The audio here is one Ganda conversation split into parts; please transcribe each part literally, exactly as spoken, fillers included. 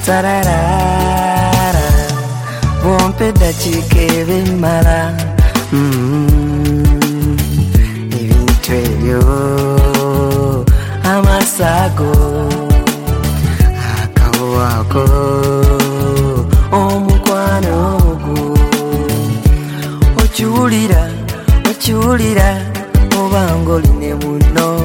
Sararara Bompe da chikebe mala Ibintu ebyo Amasago Akawako Omukwano ogu Ochiwulira Ochiwulira Obangoline muno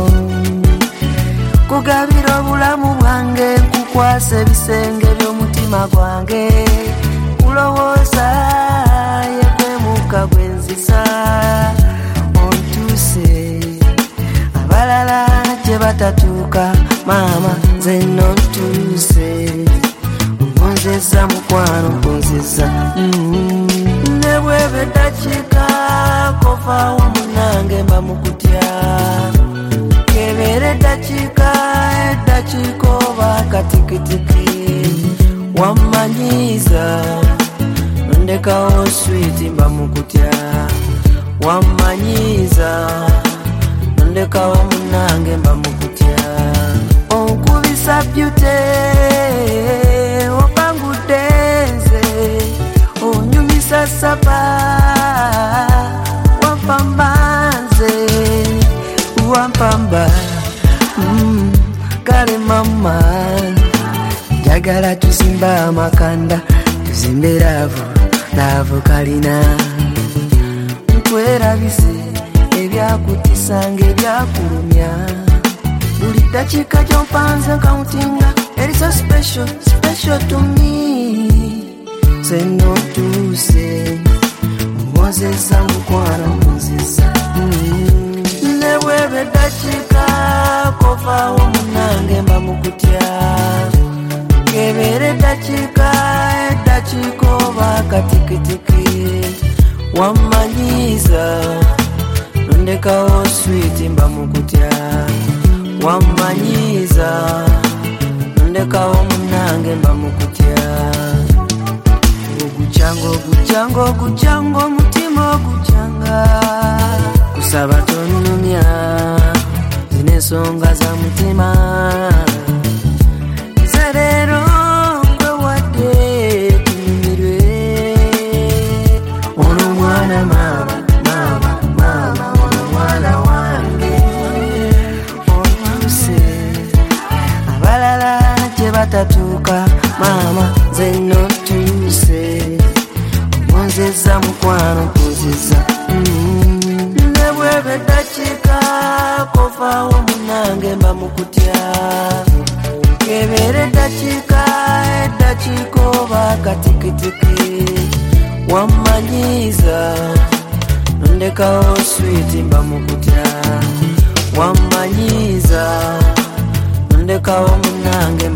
Kugabira obulamu bwange kukwasa ebisenge by'omutima gwange kulowooza yekwemuka gwenzisa ontuse abalala gye batatuuka maama nze nno ntuse onzeza mukwano onzeza ne bweba eddakiika kofaawo munange mba mukutya kebere eddakiika eddakiika oba katikitiki wamanyiza ndekawo sweet mba mukutya wamanyiza ndekawo munange mba mukutya onkubisa byute opangudenze onyumisa sapa wampambanze wampamba mm, kale mama jagala tuzimba amakanda tuzimbe laavu laavu kalina ntwerabise ebyakutisanga ebyakulumya buli ddakiika gyompanze nkamutinga eri so special special to me seno tuse mwozeza mukwano mwozeza mm. nebwebe eddakiika kofaawo munange mba mukutya kebere eddakiika eddakiika oba katikitiki wamanyiza ndekawo sweet mba mukutya wamanyiza ndekawo munange mba mukutya ogucanga ogucanga ogucanga omutima ogucanga kusaba tonumya zine ensonga za mutima zerero gwe wadde tunyumirwe ono mwana mama mama mama ono mwana wange ontuse abalala gye batatuuka mama nze nno ntuse onzeza mukwano mpunziza nebwebe eddakiika kofaawo munange mba mukutya kebere eddakiika eddakiika oba katikitiki wamanyiza ndekawo sweet mba mukutya wamanyiza ndekawo munange